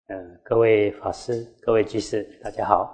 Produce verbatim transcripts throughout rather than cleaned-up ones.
呃，各位法师、各位居士，大家好。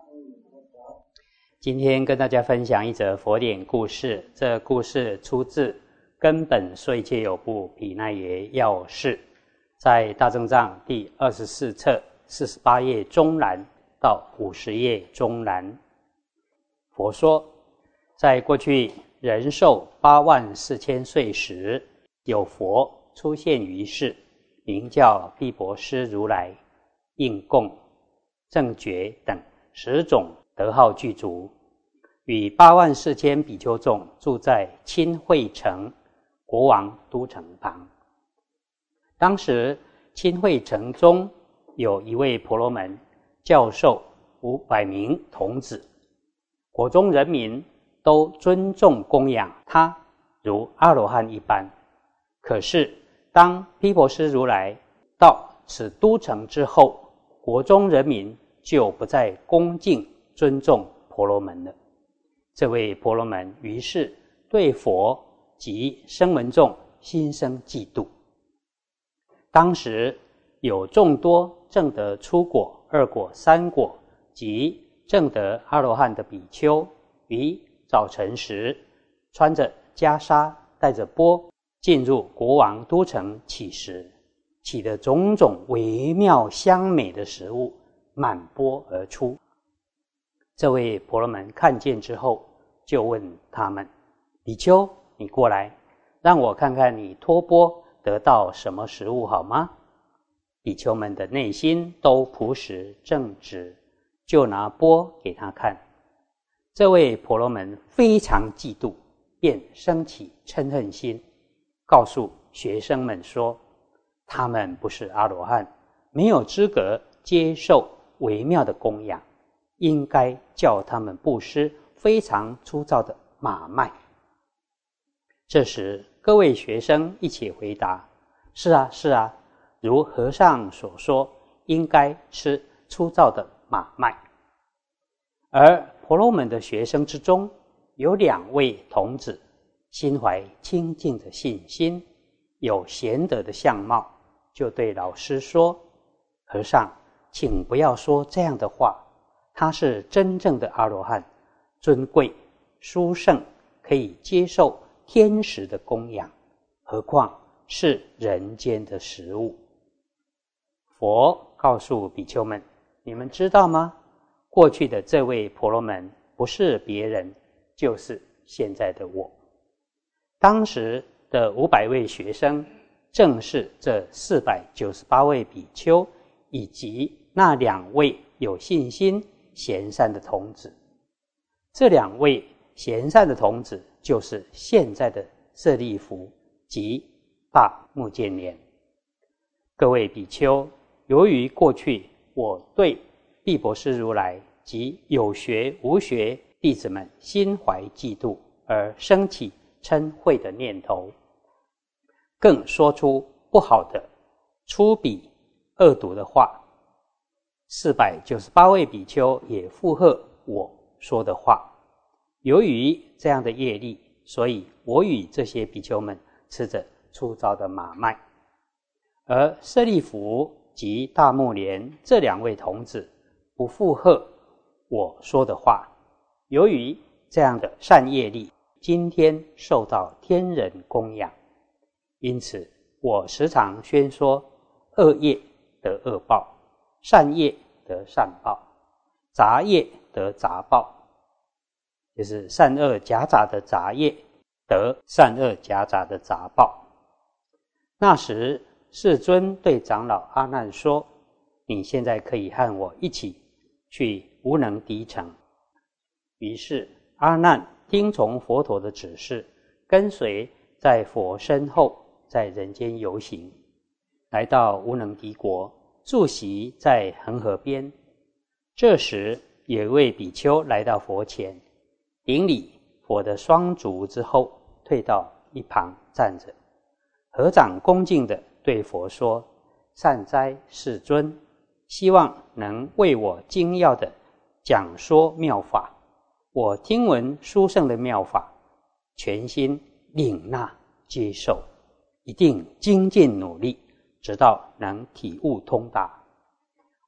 今天跟大家分享一则佛典故事，这故事出自《根本说一切有部毗奈耶要事》，在大正藏第二十四册四十八页中栏到五十页中栏。佛说，在过去人寿八万四千岁时，有佛出现于世，名叫毗婆尸如来，应供、正觉等十种德号具足，与八万四千比丘众住在亲惠城国王都城旁。当时亲惠城中有一位婆罗门，教授五百名童子，国中人民都尊重供养他，如阿罗汉一般。可是当毗婆尸如来到此都城之后，国中人民就不再恭敬尊重婆罗门了。这位婆罗门于是对佛及声闻众心生嫉妒。当时有众多证得初果、二果、三果及证得阿罗汉的比丘，于早晨时穿着袈裟，带着钵进入国王都城乞食，起的种种微妙香美的食物满钵而出。这位婆罗门看见之后，就问他们：比丘，你过来，让我看看你托钵得到什么食物好吗？比丘们的内心都朴实正直，就拿钵给他看。这位婆罗门非常嫉妒，便生起嗔恨心，告诉学生们说，他们不是阿罗汉，没有资格接受微妙的供养，应该叫他们布施非常粗糙的马麦。这时各位学生一起回答：是啊是啊，如和尚所说，应该吃粗糙的马麦。而婆罗门的学生之中，有两位童子心怀清净的信心，有贤德的相貌，就对老师说：和尚，请不要说这样的话，他是真正的阿罗汉，尊贵殊胜，可以接受天时的供养，何况是人间的食物。佛告诉比丘们，你们知道吗？过去的这位婆罗门不是别人，就是现在的我。当时的五百位学生正是这四百九十八位比丘以及那两位有信心贤善的童子。这两位贤善的童子就是现在的舍利弗及大目犍连。各位比丘，由于过去我对毗婆尸如来及有学无学弟子们心怀嫉妒，而生起嗔恚的念头，更说出不好的粗鄙恶毒的话。四百九十八位比丘也附和我说的话。由于这样的业力，所以我与这些比丘们吃着粗糙的马麦。而舍利弗及大目连这两位童子不附和我说的话，由于这样的善业力，今天受到天人供养，因此我时常宣说恶业得恶报，善业得善报，杂业得杂报，就是善恶夹杂的杂业得善恶夹杂的杂报。那时世尊对长老阿难说，你现在可以和我一起去无能敌城。于是阿难听从佛陀的指示，跟随在佛身后，在人间游行，来到无能敌国，住席在恒河边。这时有一位比丘来到佛前，顶礼佛的双足之后，退到一旁站着，合掌恭敬地对佛说：善哉世尊，希望能为我精要地讲说妙法。我听闻殊胜的妙法，全心领纳接受，一定精进努力，直到能体悟通达。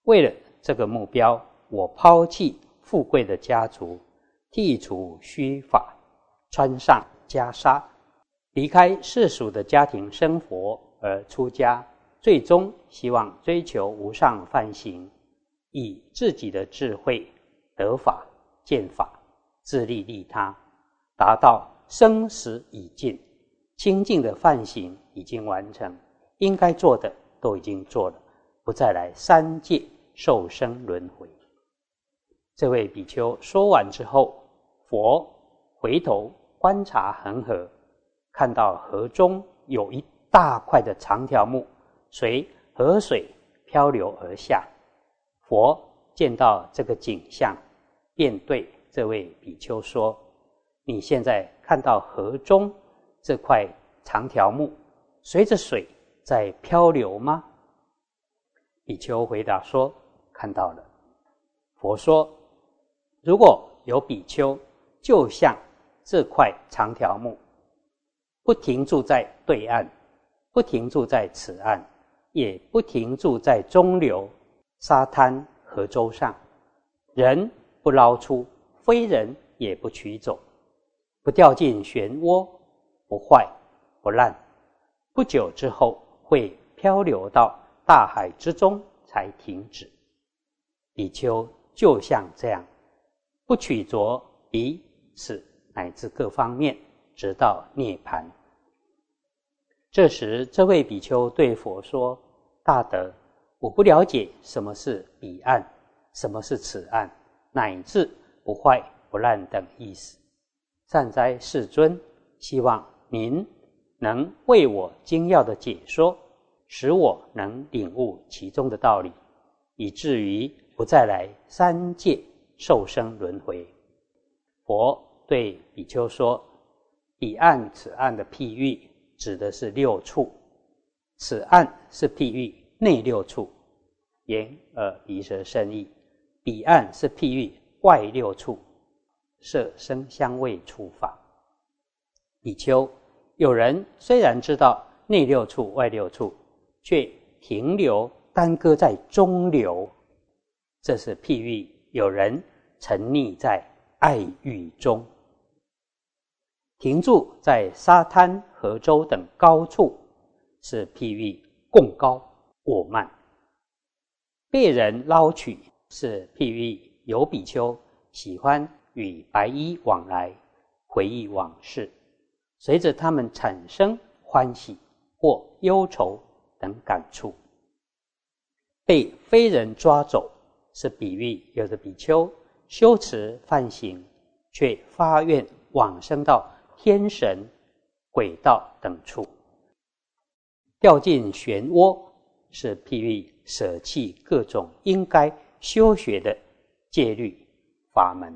为了这个目标，我抛弃富贵的家族，剔除须发，穿上袈裟，离开世俗的家庭生活而出家，最终希望追求无上梵行，以自己的智慧得法见法，自利利他，达到生死已尽，清净的梵行已经完成，应该做的都已经做了，不再来三界受生轮回。这位比丘说完之后，佛回头观察恒河，看到河中有一大块的长条木随河水漂流而下。佛见到这个景象，便对这位比丘说：你现在看到河中这块长条木随着水在漂流吗？比丘回答说：看到了。佛说：如果有比丘就像这块长条木，不停住在对岸，不停住在此岸，也不停住在中流沙滩河洲上，人不捞出，非人也不取走，不掉进漩涡，不坏不烂，不久之后会漂流到大海之中才停止。比丘就像这样，不取着彼此乃至各方面，直到涅槃。这时这位比丘对佛说：大德，我不了解什么是彼岸，什么是此岸，乃至不坏不烂等意思。善哉世尊，希望您能为我精要的解说，使我能领悟其中的道理，以至于不再来三界受生轮回。佛对比丘说：彼岸此岸的譬喻指的是六处，此岸是譬喻内六处，眼耳鼻舌身意；彼岸是譬喻外六处，色声香味触法。比丘，有人虽然知道内六处外六处，却停留耽搁在中流，这是譬喻有人沉溺在爱欲中。停住在沙滩河洲等高处，是譬喻贡高我慢。被人捞取，是譬喻有比丘喜欢与白衣往来，回忆往事，随着他们产生欢喜或忧愁等感触。被非人抓走，是比喻有的比丘修持梵行，却发愿往生到天神、鬼道等处。掉进漩涡，是譬喻舍弃各种应该修学的戒律法门。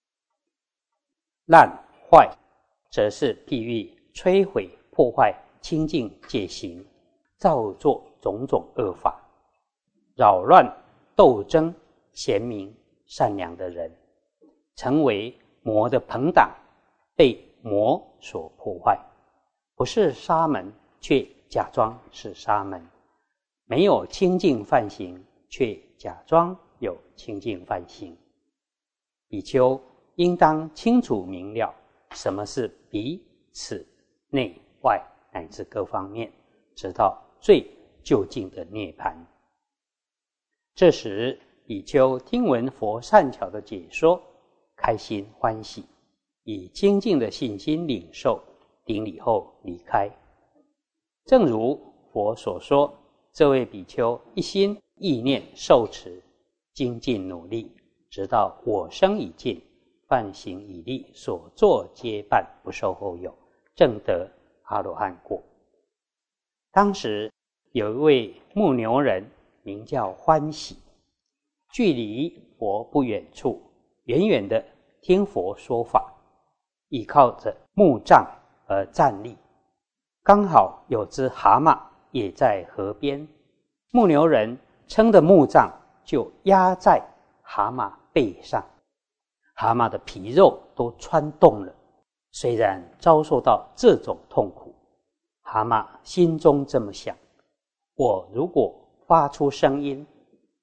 烂坏，则是譬喻摧毁破坏清净戒行，造作种种恶法，扰乱斗争贤明善良的人，成为魔的朋党，被魔所破坏。不是沙门，却假装是沙门；没有清净梵行，却假装有清净梵行。比丘应当清楚明了什么是彼此内外乃至各方面，直到最究竟的涅槃。这时比丘听闻佛善巧的解说，开心欢喜，以清净的信心领受，顶礼后离开。正如佛所说，这位比丘一心意念受持，精进努力，直到我生已尽，梵行已立，所作皆办，不受后有，证得阿罗汉果。当时有一位牧牛人，名叫欢喜，距离佛不远处，远远的听佛说法，倚靠着木杖而站立。刚好有只蛤蟆也在河边，牧牛人撑的木杖就压在蛤蟆背上，蛤蟆的皮肉都穿洞了。虽然遭受到这种痛苦，蛤蟆心中这么想：我如果发出声音，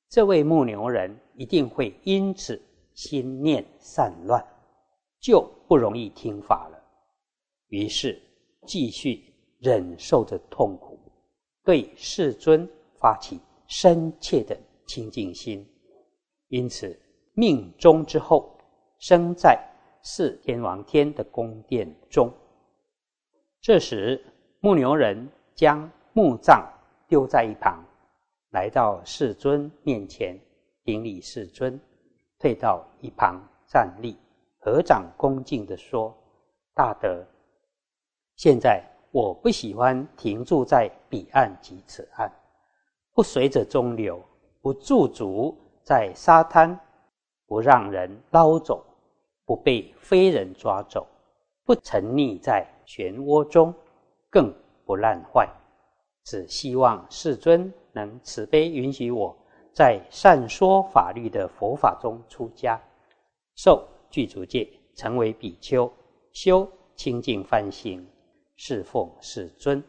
这位牧牛人一定会因此心念散乱，就不容易听法了。于是继续忍受着痛苦，对世尊发起深切的清净心，因此命终之后，生在四天王天的宫殿中。这时牧牛人将木杖丢在一旁，来到世尊面前顶礼世尊，退到一旁站立，合掌恭敬地说：大德，现在我不喜欢停住在彼岸及此岸，不随着中流，不驻足在沙滩，不让人捞走，不被非人抓走，不沉溺在漩涡中，更不烂坏。只希望世尊能慈悲允许我在善说法律的佛法中出家，受具足戒，成为比丘，修清净梵行，侍奉世尊。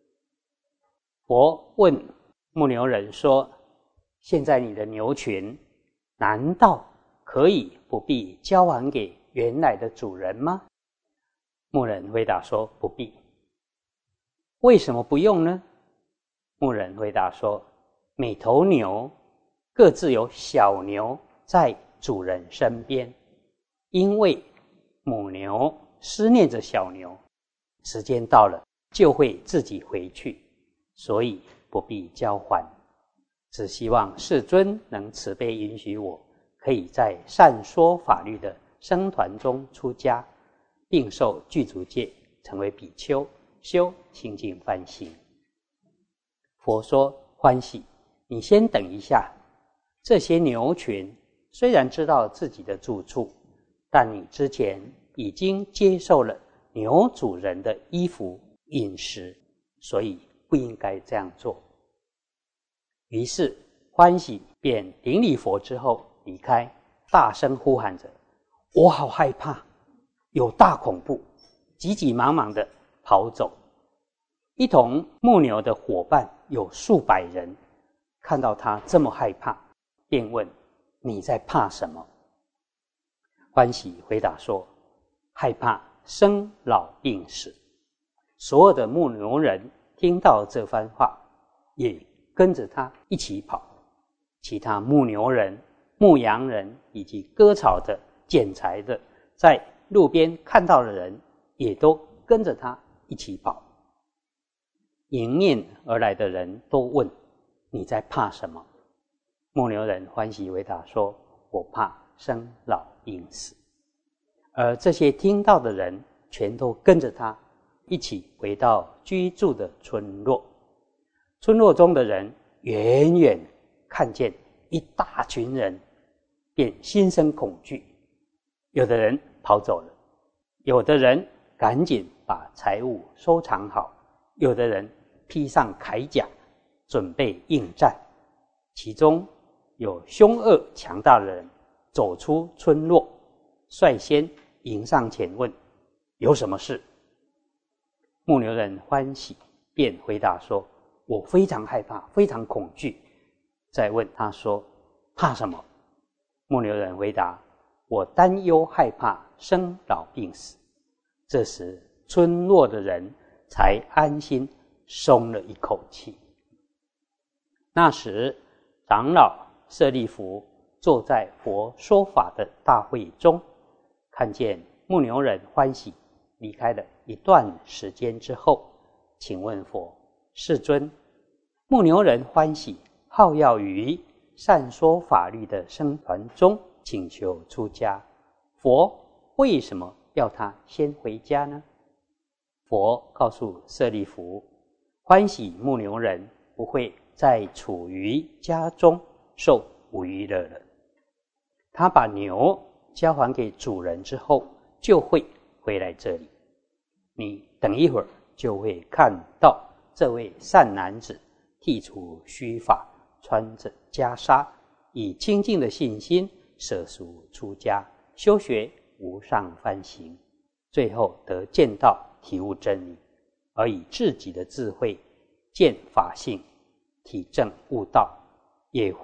佛问牧牛人说：现在你的牛群难道可以不必交还给原来的主人吗？牧人回答说：不必。为什么不用呢？牧人回答说：每头牛各自有小牛在主人身边，因为母牛思念着小牛，时间到了就会自己回去，所以不必交还。只希望世尊能慈悲允许我可以在善说法律的僧团中出家，并受具足戒，成为比丘，修清净梵行。佛说：欢喜，你先等一下。这些牛群虽然知道自己的住处，但你之前已经接受了牛主人的衣服饮食，所以不应该这样做。于是欢喜便顶礼佛之后离开，大声呼喊着：我好害怕，有大恐怖，急急忙忙地跑走。一同牧牛的伙伴有数百人，看到他这么害怕，便问：你在怕什么？欢喜回答说：害怕生老病死。所有的牧牛人听到这番话，也跟着他一起跑。其他牧牛人、牧羊人以及割草的、捡柴的，在路边看到的人，也都跟着他一起跑。迎面而来的人都问：你在怕什么？牧牛人欢喜回答说：我怕生老病死。而这些听到的人全都跟着他一起回到居住的村落。村落中的人远远看见一大群人，便心生恐惧，有的人跑走了，有的人赶紧把财物收藏好，有的人披上铠甲准备应战。其中有凶恶强大的人走出村落，率先迎上前问：有什么事？牧牛人欢喜便回答说：我非常害怕，非常恐惧。再问他说：怕什么？牧牛人回答：我担忧害怕生老病死。这时村落的人才安心松了一口气。那时长老舍利弗坐在佛说法的大会中，看见牧牛人欢喜离开了一段时间之后，请问佛：世尊，牧牛人欢喜好要于善说法律的僧团中请求出家，佛为什么要他先回家呢？佛告诉舍利弗：欢喜牧牛人不会再处于家中受无娱乐了，他把牛交还给主人之后，就会回来这里。你等一会儿就会看到这位善男子剃除须发，穿着袈裟，以清净的信心舍俗出家，修学无上梵行，最后得见到体悟真理，而以自己的智慧见法性，体证悟道，也会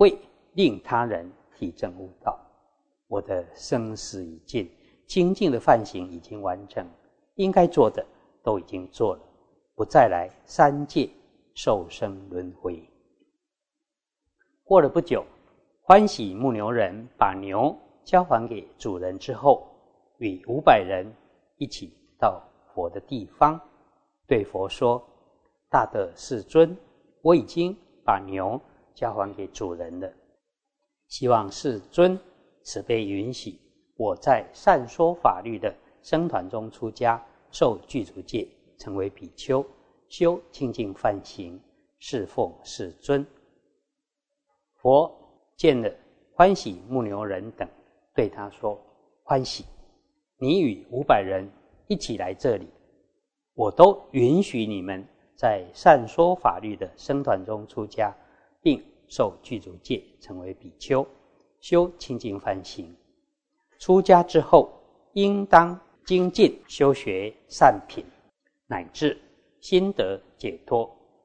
令他人体证悟道。我的生死已尽，清净的梵行已经完成，应该做的都已经做了，不再来三界受生轮回。过了不久，欢喜牧牛人把牛交还给主人之后，与五百人一起到佛的地方，对佛说：大德世尊，我已经把牛交还给主人了，希望世尊慈悲允许我在善说法律的僧团中出家，受具足戒，成为比丘，修清净梵行，侍奉世尊。佛见了欢喜牧牛人等，对他说：欢喜，你与五百人一起来这里，我都允许你们在善说法律的僧团中出家，并受具足戒，成为比丘，修清净梵行。出家之后，应当精进修学善品，乃至心得解脱。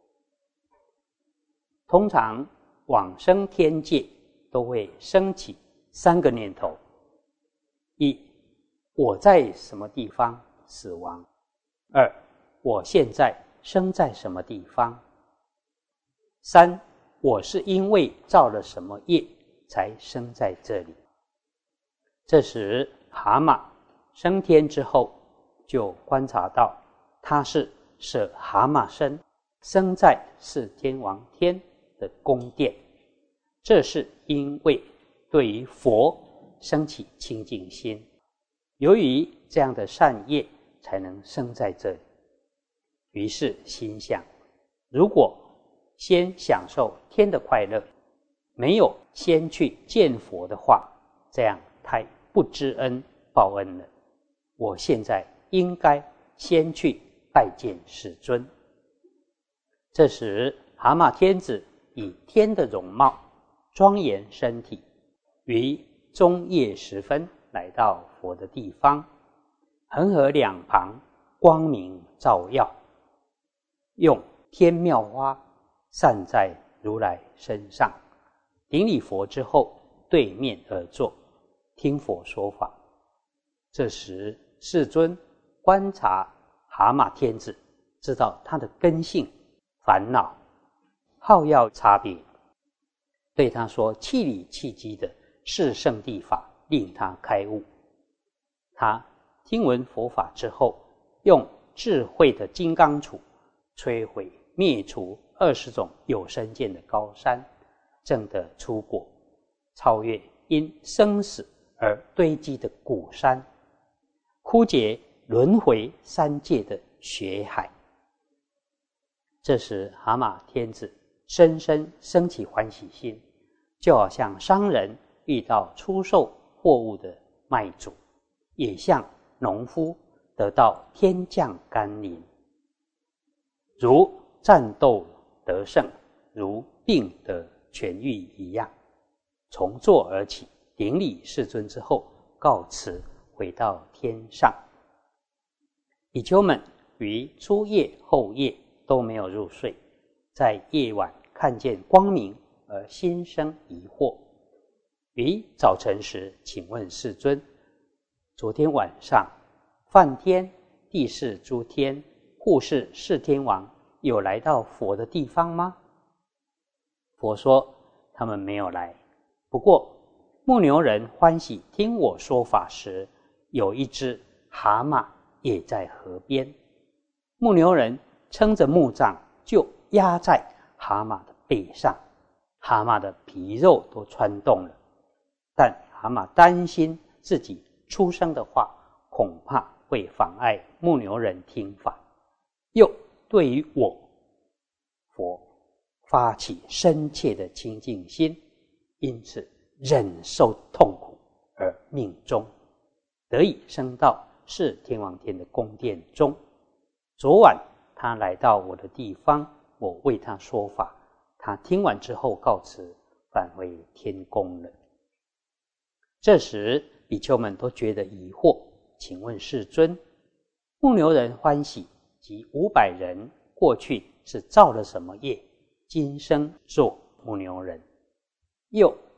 通常往生天界都会升起三个念头：一，我在什么地方死亡；二，我现在生在什么地方；三，我是因为造了什么业才生在这里。这时蛤蟆升天之后，就观察到他是舍蛤蟆身，生在四天王天的宫殿。这是因为对于佛生起清净心，由于这样的善业才能生在这里。于是心想，如果先享受天的快乐，没有先去见佛的话，这样太不知恩报恩了。我现在应该先去拜见世尊。这时蛤蟆天子以天的容貌庄严身体，于中夜时分来到佛的地方，恒河两旁光明照耀，用天妙花散在如来身上，顶礼佛之后，对面而坐，听佛说法。这时世尊观察蛤蟆天子，知道他的根性烦恼好要差别，对他说气理气机的四圣谛法，令他开悟。他听闻佛法之后，用智慧的金刚杵摧毁灭除二十种有生见的高山，证得出果，超越因生死而堆积的古山，枯竭轮回三界的血海。这时蛤蟆天子深深升起欢喜心，就好像商人遇到出售货物的卖主，也像农夫得到天降甘霖。如战斗得胜，如病得痊愈一样，从座而起，顶礼世尊之后，告辞回到天上。比丘们于初夜后夜都没有入睡，在夜晚看见光明而心生疑惑，于早晨时请问世尊：昨天晚上梵天、地释诸天、护世四天王有来到佛的地方吗？佛说他们没有来，不过牧牛人欢喜听我说法时，有一只蛤蟆也在河边。牧牛人撑着木杖就压在蛤蟆的背上，蛤蟆的皮肉都穿动了，但蛤蟆担心自己出声的话恐怕会妨碍牧牛人听法，又对于我佛发起深切的清净心，因此忍受痛苦而命终，得以升到四天王天的宫殿中。昨晚他来到我的地方，我为他说法，他听完之后告辞，返回天宫了。这时比丘们都觉得疑惑，请问世尊，牧牛人欢喜及五百人过去是造了什么业，今生做牧牛人，又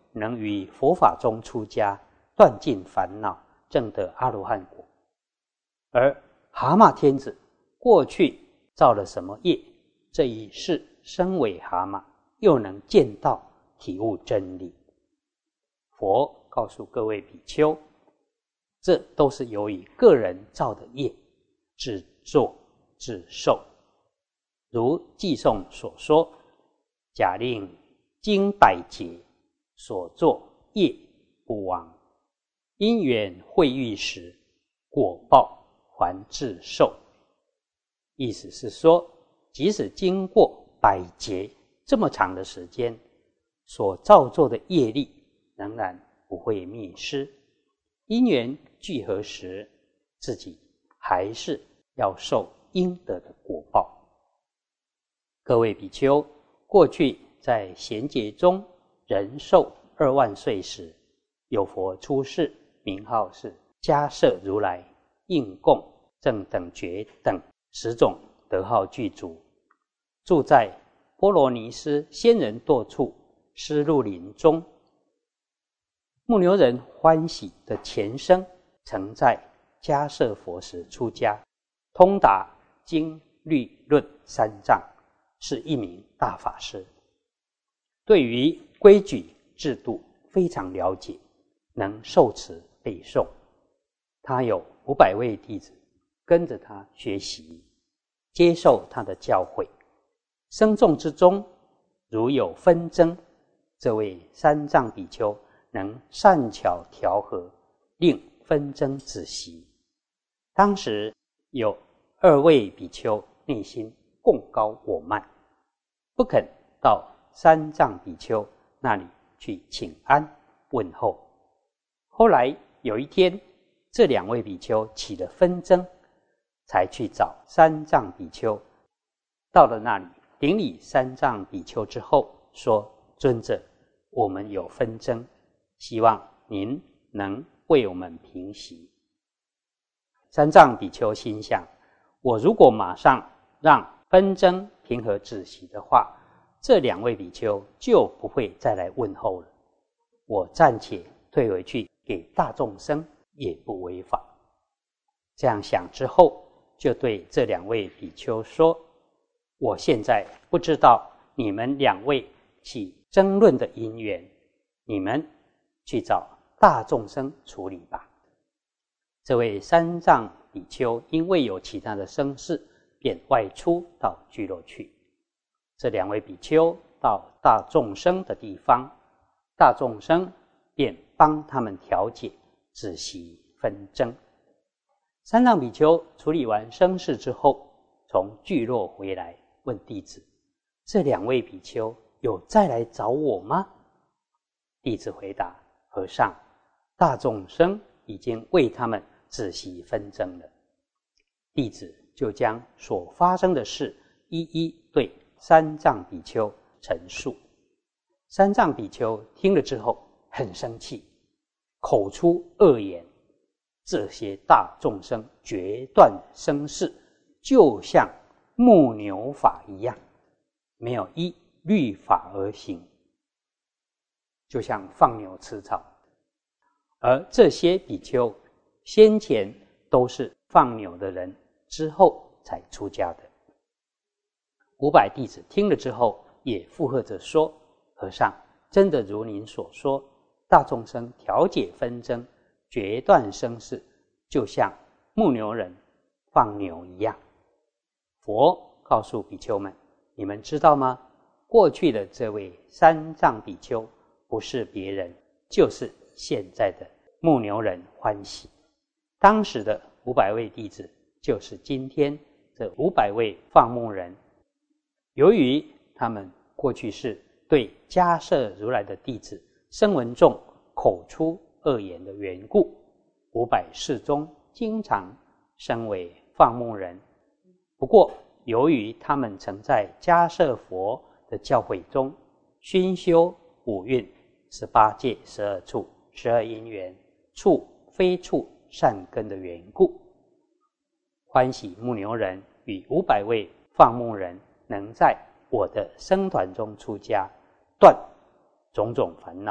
能于佛法中出家，断尽烦恼，证得阿罗汉果。而蛤蟆天子过去造了什么业，这一世身为蛤蟆，又能见到体悟真理。佛告诉各位比丘，这都是由于个人造的业，自作自受。如偈颂所说，假令经百劫，所作业不亡。因缘会遇时，果报还自受。意思是说，即使经过百劫这么长的时间，所造作的业力仍然不会灭失。因缘聚合时，自己还是要受应得的果报。各位比丘，过去在贤劫中人寿二万岁时，有佛出世，名号是迦摄如来，应供正等觉等十种德号具足，住在波罗尼斯仙人堕处施鹿林中。目牛人欢喜的前生曾在迦摄佛时出家，通达经律论三藏，是一名大法师，对于规矩制度非常了解，能受持背诵。他有五百位弟子跟着他学习，接受他的教诲。僧众之中如有纷争，这位三藏比丘能善巧调和，令纷争止息。当时有二位比丘内心共高我慢，不肯到三藏比丘那里去请安问候。后来有一天，这两位比丘起了纷争，才去找三藏比丘。到了那里顶礼三藏比丘之后，说：尊者，我们有纷争，希望您能为我们平息。三藏比丘心想，我如果马上让纷争平和止息的话，这两位比丘就不会再来问候了。我暂且退回去给大众生也不违法。这样想之后，就对这两位比丘说：我现在不知道你们两位起争论的因缘，你们去找大众生处理吧。这位三藏比丘因为有其他的生事，便外出到聚落去。这两位比丘到大众生的地方，大众生便帮他们调解，止息纷争。三藏比丘处理完生事之后，从聚落回来，问弟子：这两位比丘有再来找我吗？弟子回答：和尚，大众生已经为他们止息纷争了。弟子就将所发生的事一一对三藏比丘陈述。三藏比丘听了之后很生气，口出恶言：这些大众生决断生死，就像牧牛法一样，没有依律法而行，就像放牛吃草。而这些比丘先前都是放牛的人，之后才出家的。五百弟子听了之后也附和着说：和尚，真的如您所说，大众生调解纷争，决断生死，就像牧牛人放牛一样。佛告诉比丘们：你们知道吗？过去的这位三藏比丘不是别人，就是现在的牧牛人欢喜。当时的五百位弟子就是今天这五百位放牧人。由于他们过去是对迦摄如来的弟子声闻众口出恶言的缘故，五百世中经常身为放牧人。不过由于他们曾在迦摄佛的教诲中熏修五蕴、十八界、十二处、十二因缘、处非处善根的缘故，欢喜牧牛人与五百位放牧人能在我的僧团中出家，断种种烦恼，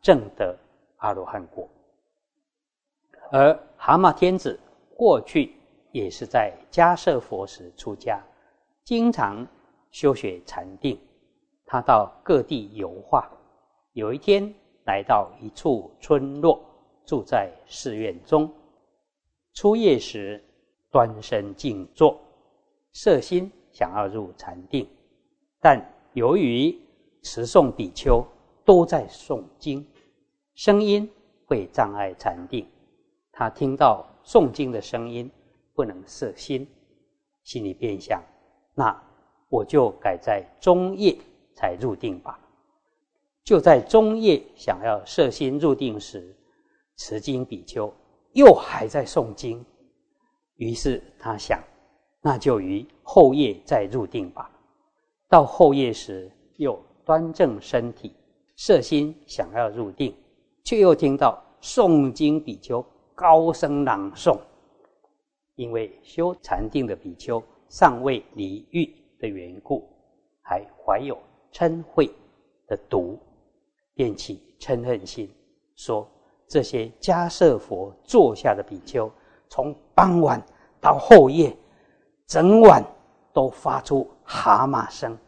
证得阿罗汉果。而蛤蟆天子过去也是在迦叶佛时出家，经常修学禅定。他到各地游化，有一天来到一处村落，住在寺院中。初夜时端身静坐，摄心想要入禅定，但由于持诵比丘都在诵经，声音会障碍禅定。他听到诵经的声音不能摄心，心里便想，那我就改在中夜才入定吧。就在中夜想要摄心入定时，持经比丘又还在诵经，于是他想，那就于后夜再入定吧。到后夜时，又端正身体，摄心想要入定，却又听到诵经比丘高声朗诵。因为修禅定的比丘尚未离欲的缘故，还怀有嗔恚的毒，便起嗔恨心，说这些迦叶佛座下的比丘，从傍晚到后夜，整晚都发出蛤蟆声。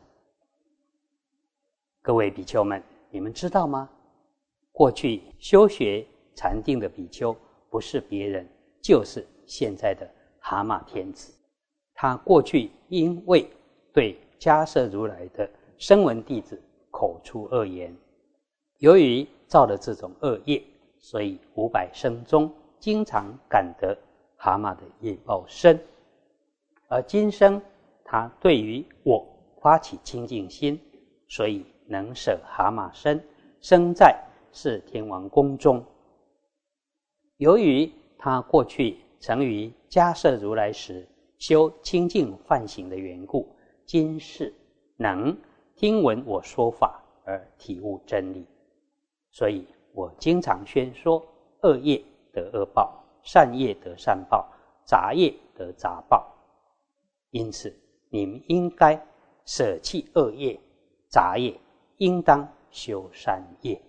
各位比丘们，你们知道吗？过去修学禅定的比丘，不是别人，就是现在的蛤蟆天子。他过去因为对迦叶如来的声闻弟子口出恶言，由于造了这种恶业，所以五百生中经常感得蛤蟆的业报身。而今生他对于我发起清净心，所以能舍蛤蟆身，生在是天王宫中。由于他过去曾于迦叶如来时修清净梵行的缘故，今世能听闻我说法而体悟真理，所以我经常宣说恶业得恶报，善业得善报，杂业得杂报。因此你们应该舍弃恶业杂业，应当修善业。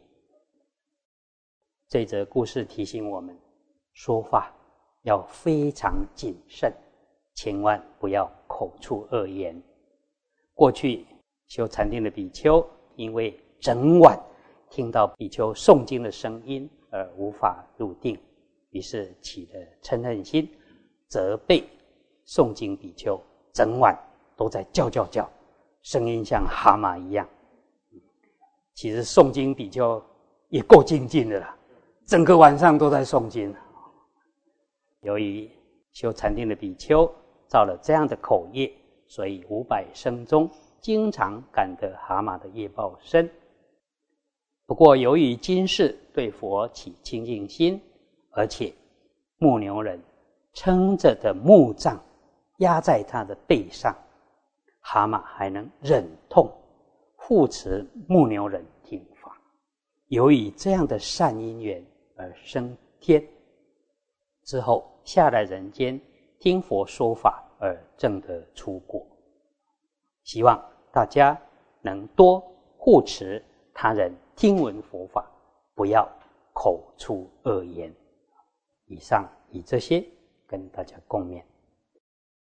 这则故事提醒我们，说话要非常谨慎，千万不要口出恶言。过去修禅定的比丘，因为整晚听到比丘诵经的声音而无法入定，于是起了嗔恨心，责备诵经比丘整晚都在叫叫叫，声音像蛤蟆一样。其实诵经比丘也够精进的啦，整个晚上都在诵经。由于修禅定的比丘造了这样的口业，所以五百生中经常感得蛤蟆的业报身。不过由于今世对佛起清净心，而且牧牛人撑着的木杖压在他的背上，蛤蟆还能忍痛护持牧牛人听法。由于这样的善因缘而升天，之后下来人间听佛说法而证得出果。希望大家能多护持他人听闻佛法，不要口出恶言。以上以这些跟大家共勉。